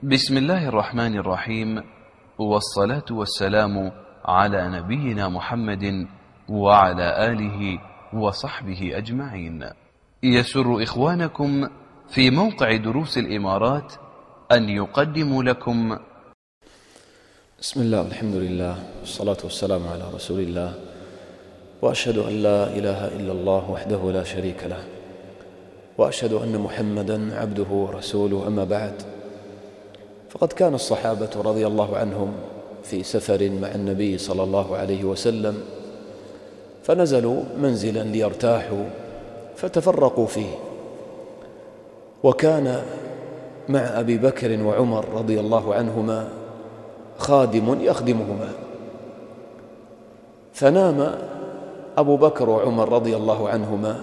بسم الله الرحمن الرحيم، والصلاة والسلام على نبينا محمد وعلى آله وصحبه أجمعين. يسر إخوانكم في موقع دروس الإمارات أن يقدموا لكم بسم الله والحمد لله والصلاة والسلام على رسول الله، وأشهد أن لا إله إلا الله وحده لا شريك له، وأشهد أن محمدًا عبده ورسوله. أما بعد، فقد كان الصحابة رضي الله عنهم في سفر مع النبي صلى الله عليه وسلم، فنزلوا منزلا ليرتاحوا فتفرقوا فيه، وكان مع أبي بكر وعمر رضي الله عنهما خادم يخدمهما، فنام أبو بكر وعمر رضي الله عنهما،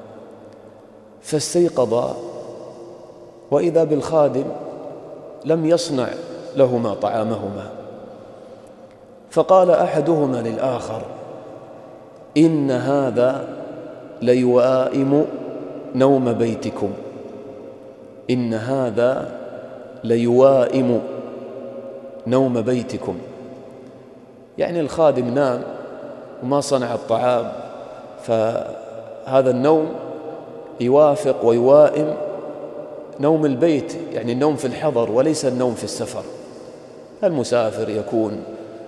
فاستيقظا وإذا بالخادم لم يصنع لهما طعامهما، فقال أحدهما للآخر: إن هذا ليوائم نوم بيتكم، إن هذا ليوائم نوم بيتكم. يعني الخادم نام وما صنع الطعام، فهذا النوم يوافق ويوائم نوم البيت، يعني النوم في الحضر وليس النوم في السفر. المسافر يكون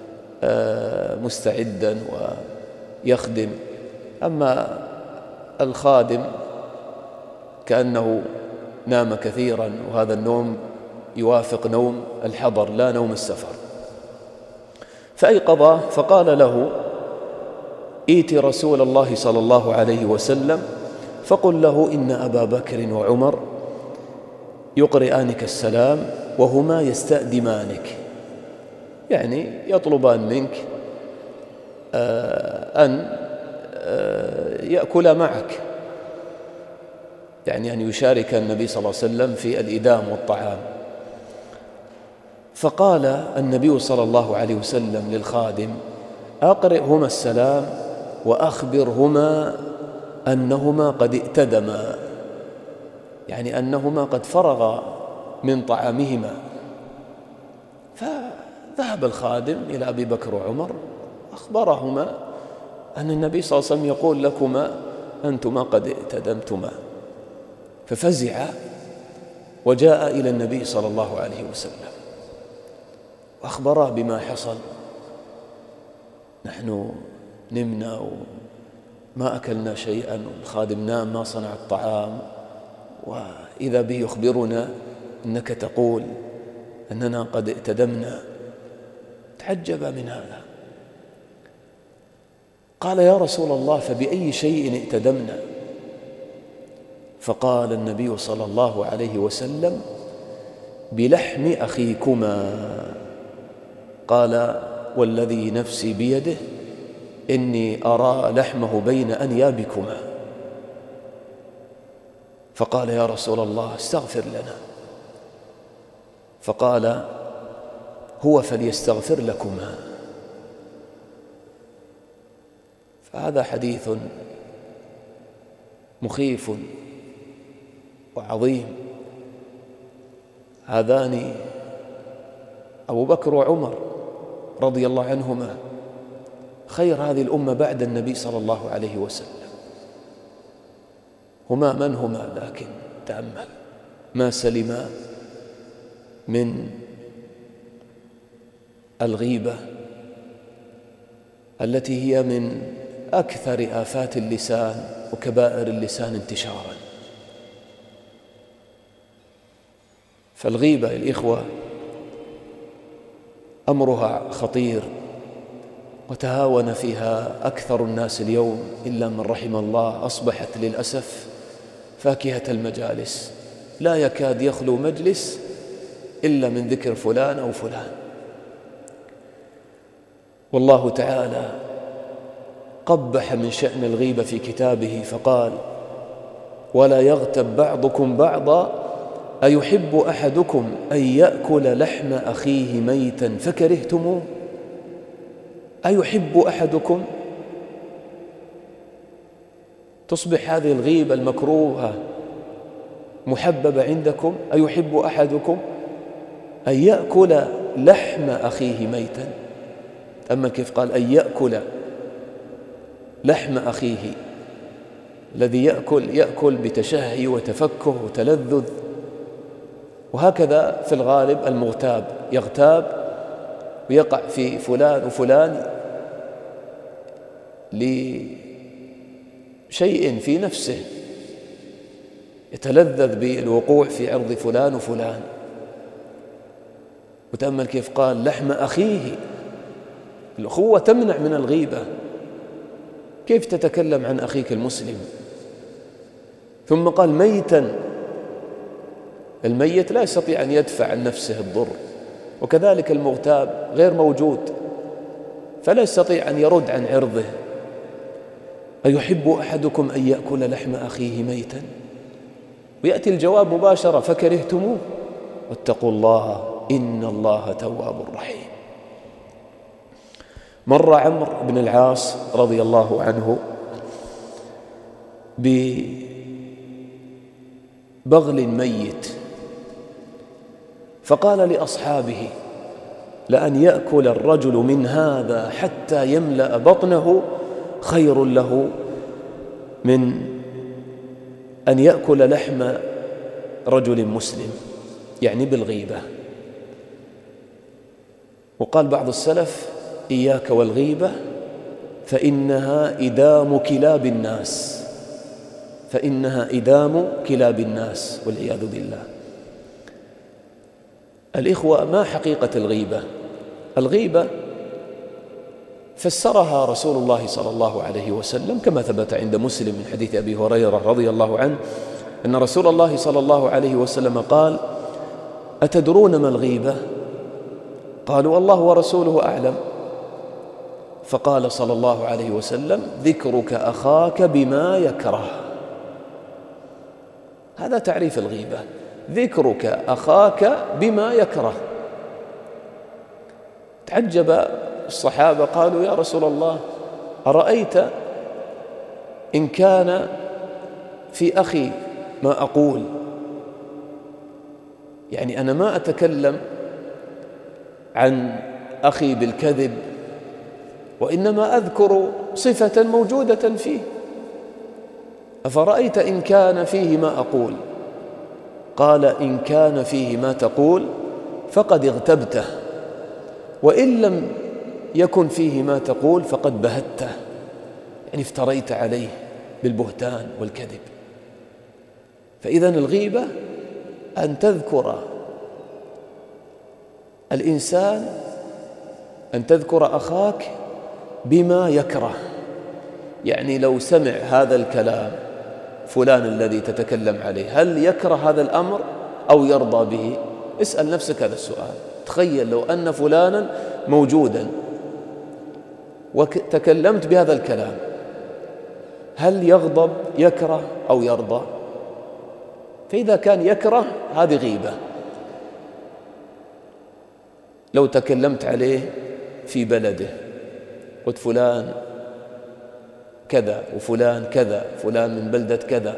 مستعدا ويخدم، أما الخادم كأنه نام كثيرا، وهذا النوم يوافق نوم الحضر لا نوم السفر. فأيقظه فقال له: ائت رسول الله صلى الله عليه وسلم فقل له إن أبا بكر وعمر يقرئانك السلام وهما يستأدمانك، يعني يطلبان منك أن يأكل معك، يعني أن يشارك النبي صلى الله عليه وسلم في الإدام والطعام. فقال النبي صلى الله عليه وسلم للخادم: أقرئهما السلام وأخبرهما أنهما قد ائتدما، يعني أنهما قد فرغا من طعامهما. فذهب الخادم إلى أبي بكر وعمر، أخبرهما أن النبي صلى الله عليه وسلم يقول لكما أنتما قد ائتدمتما، ففزع وجاء إلى النبي صلى الله عليه وسلم وأخبره بما حصل: نحن نمنا وما أكلنا شيئا، والخادم نام ما صنع الطعام، وإذا به يخبرنا أنك تقول أننا قد ائتدمنا. تعجب من هذا، قال: يا رسول الله فبأي شيء ائتدمنا؟ فقال النبي صلى الله عليه وسلم: بلحم أخيكما. قال: والذي نفسي بيده إني أرى لحمه بين أنيابكما. فقال: يا رسول الله استغفر لنا. فقال: هو فليستغفر لكما. فهذا حديث مخيف وعظيم. هذان أبو بكر وعمر رضي الله عنهما خير هذه الأمة بعد النبي صلى الله عليه وسلم. هما من هما؟ لكن تأمل، ما سلما من الغيبة التي هي من أكثر آفات اللسان وكبائر اللسان انتشارا. فالغيبة الإخوة أمرها خطير، وتهاون فيها أكثر الناس اليوم إلا من رحم الله. أصبحت للأسف فاكهة المجالس، لا يكاد يخلو مجلس إلا من ذكر فلان أو فلان. والله تعالى قبح من شأن الغيبة في كتابه فقال: ولا يغتب بعضكم بعضا أيحب أحدكم أن يأكل لحم أخيه ميتا فكرهتموه. أيحب أحدكم؟ تصبح هذه الغيبة المكروهة محببة عندكم. أيحب أحدكم أن يأكل لحم أخيه ميتا. أما كيف قال أن يأكل لحم أخيه، الذي يأكل بتشهي وتفكه وتلذذ. وهكذا في الغالب المغتاب يغتاب ويقع في فلان وفلان لشيء في نفسه، يتلذذ بالوقوع في عرض فلان وفلان. وتأمل كيف قال لحم أخيه، الأخوة تمنع من الغيبة. كيف تتكلم عن أخيك المسلم؟ ثم قال ميتا، الميت لا يستطيع أن يدفع عن نفسه الضر، وكذلك المغتاب غير موجود فلا يستطيع أن يرد عن عرضه. أيحب أحدكم أن يأكل لحم أخيه ميتا؟ ويأتي الجواب مباشرة فكرهتموه واتقوا الله إن الله تواب رحيم. مر عمرو بن العاص رضي الله عنه ببغل ميت، فقال لأصحابه لأن يأكل الرجل من هذا حتى يملأ بطنه خير له من أن يأكل لحم رجل مسلم، يعني بالغيبة. وقال بعض السلف إياك والغيبة فإنها إدام كلاب الناس، فإنها إدام كلاب الناس والعياذ بالله. الإخوة، ما حقيقة الغيبة؟ الغيبة فسرها رسول الله صلى الله عليه وسلم كما ثبت عند مسلم من حديث أبي هريرة رضي الله عنه أن رسول الله صلى الله عليه وسلم قال أتدرون ما الغيبة؟ قالوا الله ورسوله أعلم. فقال صلى الله عليه وسلم ذكرك أخاك بما يكره. هذا تعريف الغيبة، ذكرك أخاك بما يكره. تعجب الصحابة قالوا يا رسول الله أرأيت إن كان في أخي ما أقول، يعني أنا ما أتكلم عن أخي بالكذب وإنما أذكر صفة موجودة فيه، أفرأيت إن كان فيه ما أقول؟ قال إن كان فيه ما تقول فقد اغتبته، وإن لم يكن فيه ما تقول فقد بهته، يعني افتريت عليه بالبهتان والكذب. فإذن الغيبة أن تذكر الإنسان، أن تذكر أخاك بما يكره. يعني لو سمع هذا الكلام فلان الذي تتكلم عليه هل يكره هذا الأمر أو يرضى به؟ اسأل نفسك هذا السؤال. تخيل لو أن فلانا موجودا وتكلمت بهذا الكلام، هل يغضب يكره أو يرضى؟ فإذا كان يكره هذه غيبة. لو تكلمت عليه في بلده قلت فلان كذا وفلان كذا، فلان من بلدة كذا،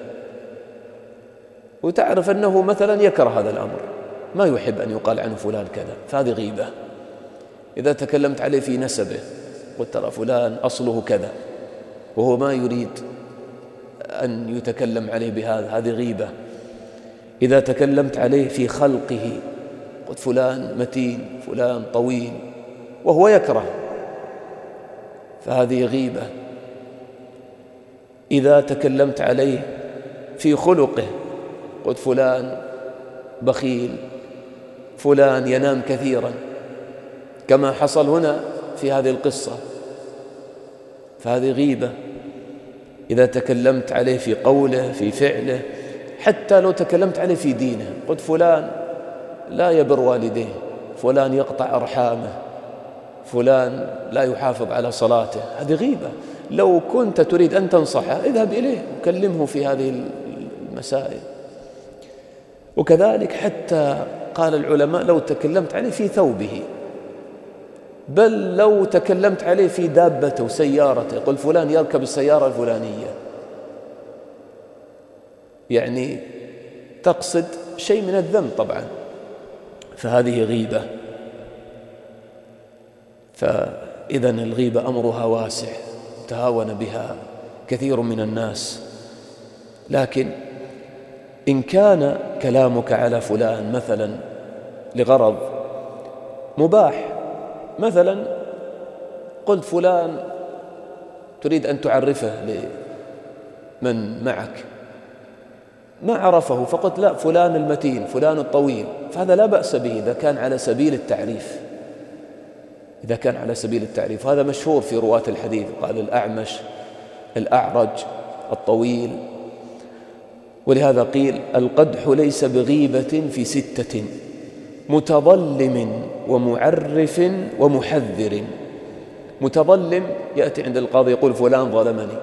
وتعرف أنه مثلا يكره هذا الأمر، ما يحب أن يقال عنه فلان كذا، فهذه غيبة. إذا تكلمت عليه في نسبه قلت ترى فلان أصله كذا وهو ما يريد أن يتكلم عليه بهذا، هذه غيبة. إذا تكلمت عليه في خلقه قلت فلان متين فلان طويل وهو يكره، فهذه غيبة. إذا تكلمت عليه في خلقه قلت فلان بخيل، فلان ينام كثيرا، كما حصل هنا في هذه القصة، فهذه غيبة. إذا تكلمت عليه في قوله في فعله، حتى لو تكلمت عليه في دينه قلت فلان لا يبر والديه، فلان يقطع أرحامه، فلان لا يحافظ على صلاته، هذه غيبة. لو كنت تريد أن تنصحه اذهب إليه وكلمه في هذه المسائل. وكذلك حتى قال العلماء لو تكلمت عليه في ثوبه، بل لو تكلمت عليه في دابته وسيارته، قل فلان يركب السيارة الفلانية، يعني تقصد شيء من الذنب طبعا. فهذه غيبة. فإذا الغيبة أمرها واسع، تهاون بها كثير من الناس. لكن إن كان كلامك على فلان مثلا لغرض مباح، مثلا قلت فلان تريد أن تعرفه لمن معك، ما عرفه فقلت لا فلان المتين فلان الطويل، فهذا لا بأس به إذا كان على سبيل التعريف، إذا كان على سبيل التعريف. هذا مشهور في رواة الحديث، قال الأعمش، الأعرج، الطويل. ولهذا قيل القدح ليس بغيبة في 6: متظلم ومعرف ومحذر. متظلم يأتي عند القاضي يقول فلان ظلمني،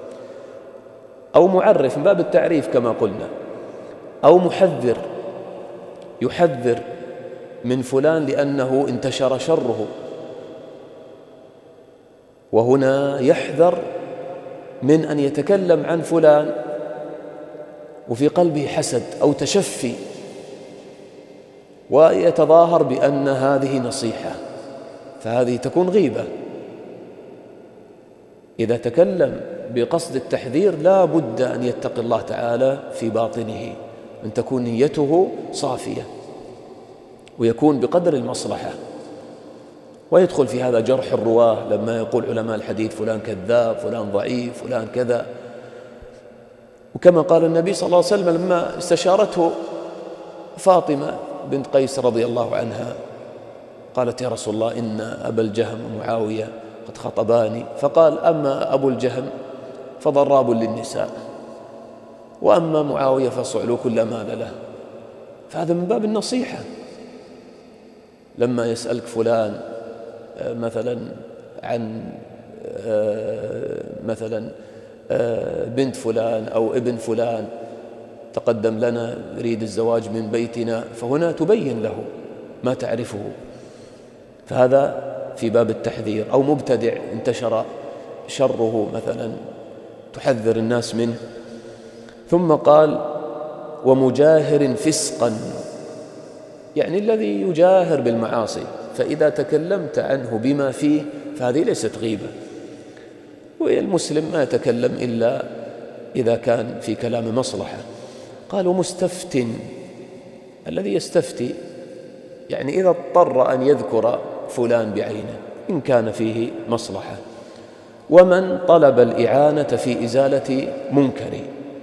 أو معرف من باب التعريف كما قلنا، أو محذر يحذر من فلان لأنه انتشر شره، وهنا يحذر من أن يتكلم عن فلان وفي قلبه حسد أو تشفي ويتظاهر بأن هذه نصيحة، فهذه تكون غيبة. إذا تكلم بقصد التحذير لا بد أن يتقي الله تعالى في باطنه، أن تكون نيته صافية ويكون بقدر المصلحة. ويدخل في هذا جرح الرواه، لما يقول علماء الحديث فلان كذاب فلان ضعيف فلان كذا. وكما قال النبي صلى الله عليه وسلم لما استشارته فاطمة بنت قيس رضي الله عنها، قالت يا رسول الله إن أبا الجهم ومعاوية قد خطباني، فقال أما أبو الجهم فضراب للنساء، وأما معاوية فصعلوك لا مال له. فهذا من باب النصيحة. لما يسألك فلان مثلا عن مثلا بنت فلان أو ابن فلان تقدم لنا يريد الزواج من بيتنا، فهنا تبين له ما تعرفه، فهذا في باب التحذير. أو مبتدع انتشر شره مثلا تحذر الناس منه. ثم قال ومجاهر فسقا، يعني الذي يجاهر بالمعاصي، فإذا تكلمت عنه بما فيه فهذه ليست غيبة. والمسلم ما يتكلم إلا إذا كان في كلام مصلحة. قال ومستفت، الذي يستفتي يعني إذا اضطر أن يذكر فلان بعينه إن كان فيه مصلحة. ومن طلب الإعانة في إزالة منكر،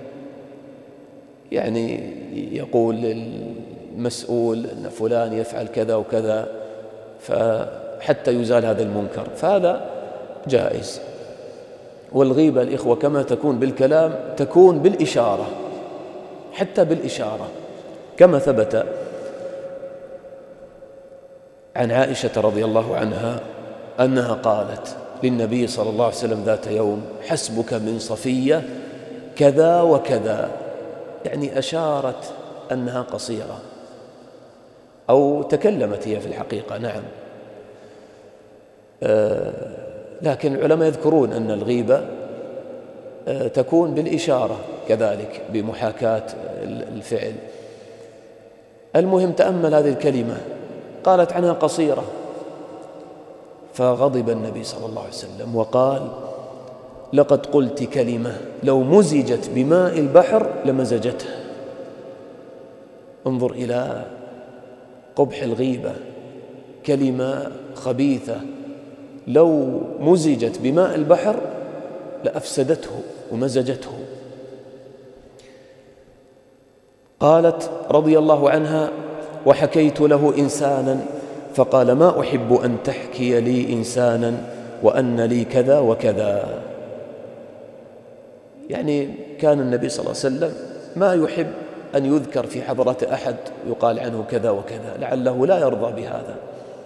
يعني يقول للمسؤول أن فلان يفعل كذا وكذا فحتى يزال هذا المنكر، فهذا جائز. والغيبة الإخوة كما تكون بالكلام تكون بالإشارة، حتى بالإشارة، كما ثبت عن عائشة رضي الله عنها أنها قالت للنبي صلى الله عليه وسلم ذات يوم حسبك من صفية كذا وكذا، يعني أشارت أنها قصيرة، أو تكلمت هي في الحقيقة. نعم. لكن العلماء يذكرون أن الغيبة تكون بالإشارة كذلك بمحاكاة الفعل. المهم تأمل هذه الكلمة، قالت عنها قصيرة، فغضب النبي صلى الله عليه وسلم وقال لقد قلت كلمة لو مزجت بماء البحر لمزجته. انظر إلى قبح الغيبة، كلمة خبيثة لو مزجت بماء البحر لأفسدته ومزجته. قالت رضي الله عنها وحكيت له إنسانا فقال ما أحب أن تحكي لي إنسانا وأن لي كذا وكذا. يعني كان النبي صلى الله عليه وسلم ما يحب أن يذكر في حضرة أحد يقال عنه كذا وكذا، لعله لا يرضى بهذا.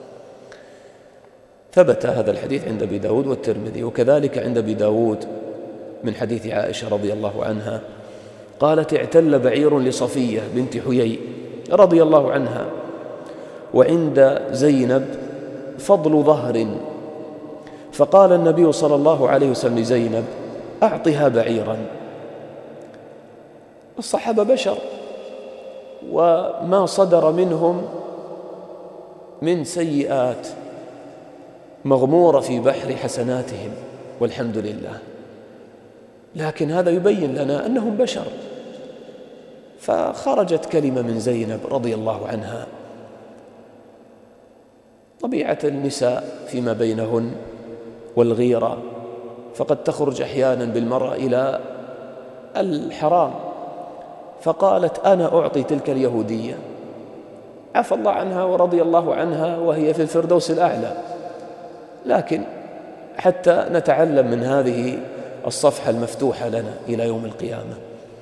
ثبت هذا الحديث عند أبي داود والترمذي، وكذلك عند أبي داود من حديث عائشة رضي الله عنها قالت اعتل بعير لصفية بنت حيي رضي الله عنها، وعند زينب فضل ظهر، فقال النبي صلى الله عليه وسلم لزينب أعطها بعيرا. الصحابة بشر وما صدر منهم من سيئات مغمورة في بحر حسناتهم والحمد لله، لكن هذا يبين لنا أنهم بشر. فخرجت كلمة من زينب رضي الله عنها، طبيعة النساء فيما بينهن والغيرة، فقد تخرج أحيانا بالمرأة إلى الحرام، فقالت أنا أعطي تلك اليهودية، عفى الله عنها ورضي الله عنها وهي في الفردوس الأعلى، لكن حتى نتعلم من هذه الصفحة المفتوحة لنا إلى يوم القيامة.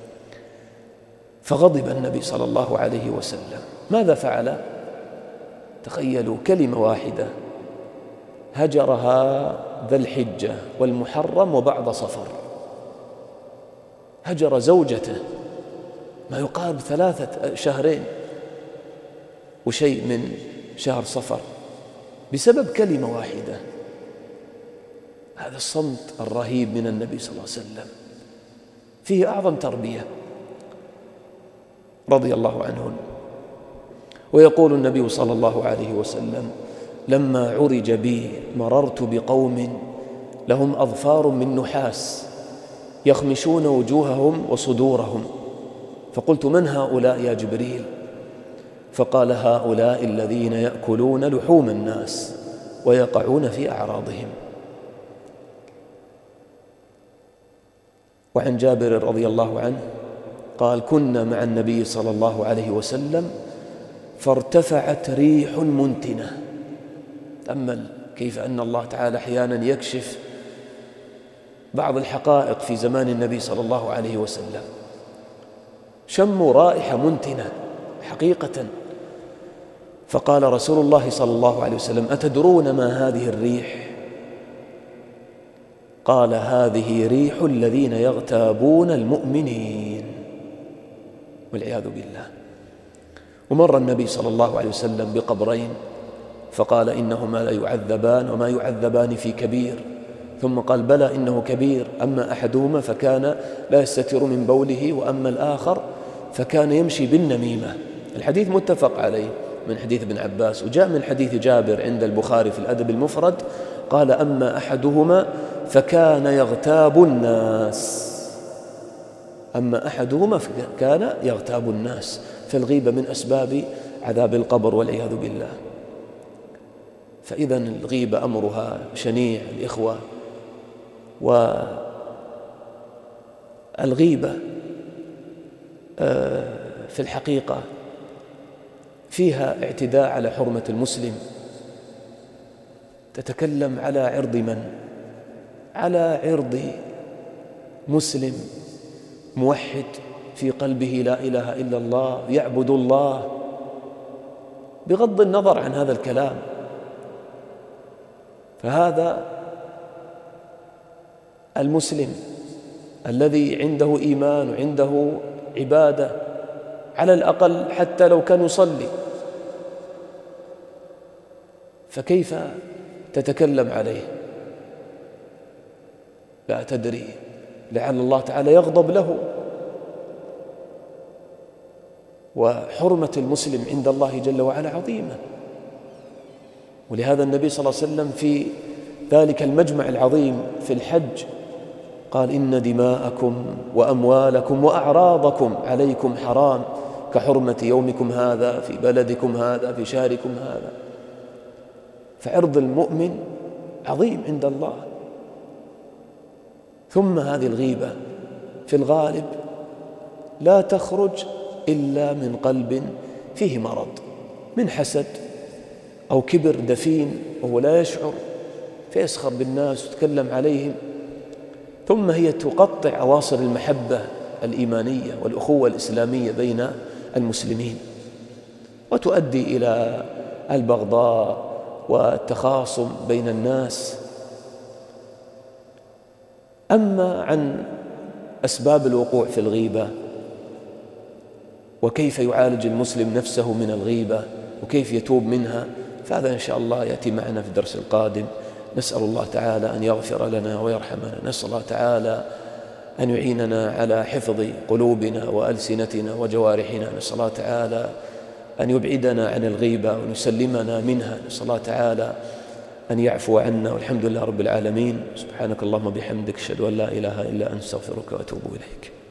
فغضب النبي صلى الله عليه وسلم. ماذا فعل؟ تخيلوا، كلمة واحدة هجرها ذا الحجة والمحرم وبعد صفر، هجر زوجته ما يقارب 3 شهرين وشيء من شهر صفر بسبب كلمة واحدة. هذا الصمت الرهيب من النبي صلى الله عليه وسلم فيه أعظم تربية رضي الله عنهن. ويقول النبي صلى الله عليه وسلم: لما عرج بي مررت بقوم لهم أظفار من نحاس يخمشون وجوههم وصدورهم، فقلت: من هؤلاء يا جبريل؟ فقال: هؤلاء الذين يأكلون لحوم الناس ويقعون في أعراضهم. وعن جابر رضي الله عنه قال: كنا مع النبي صلى الله عليه وسلم فارتفعت ريح منتنة. تأمل كيف أن الله تعالى أحيانا يكشف بعض الحقائق في زمان النبي صلى الله عليه وسلم. شموا رائحة منتنة حقيقة، فقال رسول الله صلى الله عليه وسلم: أتدرون ما هذه الريح؟ قال: هذه ريح الذين يغتابون المؤمنين، والعياذ بالله. ومر النبي صلى الله عليه وسلم بقبرين فقال: إنهما لا يعذبان وما يعذبان في كبير، ثم قال: بلى إنه كبير، أما أحدهما فكان لا يستتر من بوله، وأما الآخر فكان يمشي بالنميمة. الحديث متفق عليه من حديث ابن عباس، وجاء من حديث جابر عند البخاري في الأدب المفرد قال: أما أحدهما فكان يغتاب الناس، أما أحدهما فكان يغتاب الناس. فالغيبة من أسباب عذاب القبر والعياذ بالله. فإذا الغيبة أمرها شنيع الإخوة. والغيبة في الحقيقة فيها اعتداء على حرمة المسلم. تتكلم على عرض من؟ على عرض مسلم موحد في قلبه لا إله إلا الله، يعبد الله بغض النظر عن هذا الكلام. فهذا المسلم الذي عنده إيمان وعنده عبادة على الأقل حتى لو كان يصلي، فكيف تتكلم عليه؟ لا تدري، لعل الله تعالى يغضب له. وحرمة المسلم عند الله جل وعلا عظيمة. ولهذا النبي صلى الله عليه وسلم في ذلك المجمع العظيم في الحج قال: إن دماءكم وأموالكم وأعراضكم عليكم حرام كحرمة يومكم هذا في بلدكم هذا في شهركم هذا. فعرض المؤمن عظيم عند الله. ثم هذه الغيبة في الغالب لا تخرج إلا من قلب فيه مرض من حسد أو كبر دفين وهو لا يشعر، فيسخر بالناس ويتكلم عليهم. ثم هي تقطع أواصر المحبة الإيمانية والأخوة الإسلامية بين المسلمين، وتؤدي إلى البغضاء والتخاصم بين الناس. أما عن أسباب الوقوع في الغيبة وكيف يعالج المسلم نفسه من الغيبة وكيف يتوب منها، فهذا إن شاء الله يأتي معنا في الدرس القادم. نسأل الله تعالى أن يغفر لنا ويرحمنا، نسأل الله تعالى أن يعيننا على حفظ قلوبنا وألسنتنا وجوارحنا، نسأل الله تعالى أن يبعدنا عن الغيبة وأن يسلمنا منها. نسأل الله تعالى أن يعفو عنا، والحمد لله رب العالمين. سبحانك اللهم بحمدك، أشهد أن لا إله إلا أنت، أستغفرك وأتوب إليك.